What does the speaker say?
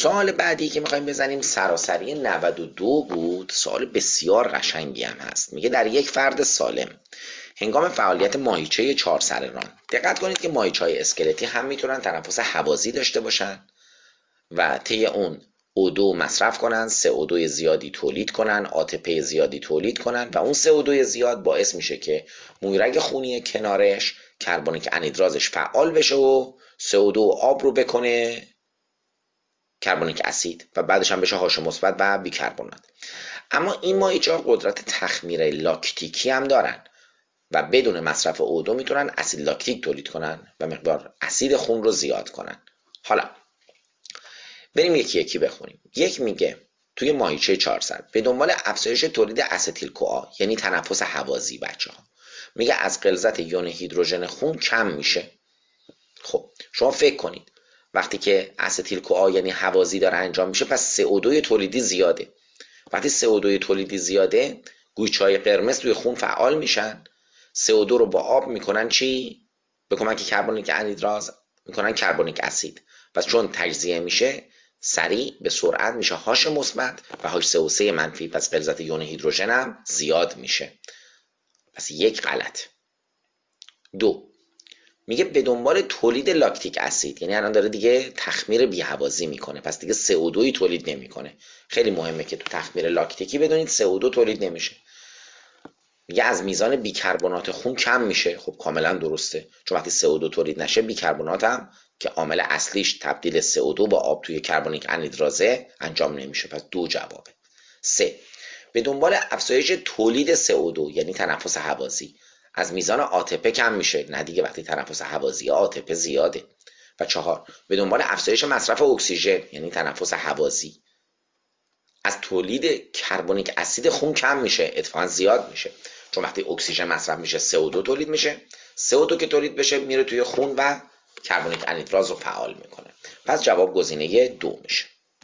سوال بعدی که میخوایم بزنیم سراسری 92 بود. سوال بسیار قشنگی هم هست. میگه در یک فرد سالم هنگام فعالیت ماهیچه 4 سر ران، دقت کنید که ماهیچه‌های اسکلتی هم میتونن تنفس هوازی داشته باشن و طی اون O2 مصرف کنن، CO2 زیادی تولید کنن، ATP زیادی تولید کنن و اون CO2 زیاد باعث میشه که مویرگ خونی کنارش کربونیک انهیدرازش فعال بشه و CO2 آب رو بکنه کربونیک اسید و بعدش هم بشه H مثبت و بیکربنات. اما این ماهیچه‌ها قدرت تخمیر لاکتیکی هم دارن و بدون مصرف O2 میتونن اسید لاکتیک تولید کنن و مقدار اسید خون رو زیاد کنن. حالا بریم یکی یکی بخونیم. یک میگه توی ماهیچه 4 سر به دنبال افزایش تولید استیل کوآ یعنی تنفس هوازی بچه‌ها، میگه از غلظت یون هیدروژن خون کم میشه. خب شما فکر کنید وقتی که استیل کوآ یعنی هوازی داره انجام میشه، پس CO2 تولیدی زیاده. وقتی CO2 تولیدی زیاده، گویچه‌های قرمز توی خون فعال میشن، CO2 رو با آب میکنن چی؟ به کمک کربونیک انهیدراز میکنن کربونیک اسید. پس چون تجزیه میشه سریع به سرعت میشه H مثبت و HCO3 منفی، پس غلظت یون هیدروژن هم زیاد میشه. پس یک غلط. دو میگه به دنبال تولید لاکتیک اسید، یعنی الان داره دیگه تخمیر بی‌هوازی میکنه، پس دیگه CO2 تولید نمیکنه. خیلی مهمه که تو تخمیر لاکتیکی بدونید CO2 تولید نمیشه. میگه از میزان بیکربنات خون کم میشه. خب کاملا درسته، چون وقتی CO2 تولید نشه بیکربنات هم که عامل اصلیش تبدیل CO2 با آب توی کربونیک انهیدرازه انجام نمیشه. پس دو جوابه. 3 به دنبال افزایش تولید CO2 یعنی تنفس هوازی، از میزان ATP کم میشه. نه دیگه، وقتی تنفس هوازی ATP زیاده. و 4 به دنبال افزایش مصرف اکسیژن یعنی تنفس هوازی، از تولید کربونیک اسید خون کم میشه، اتفاقا زیاد میشه، چون وقتی اکسیژن مصرف میشه CO2 تولید میشه. CO2 که تولید بشه میره توی خون و کربونیک انهیدراز رو فعال میکنه. پس جواب گزینه 2 میشه.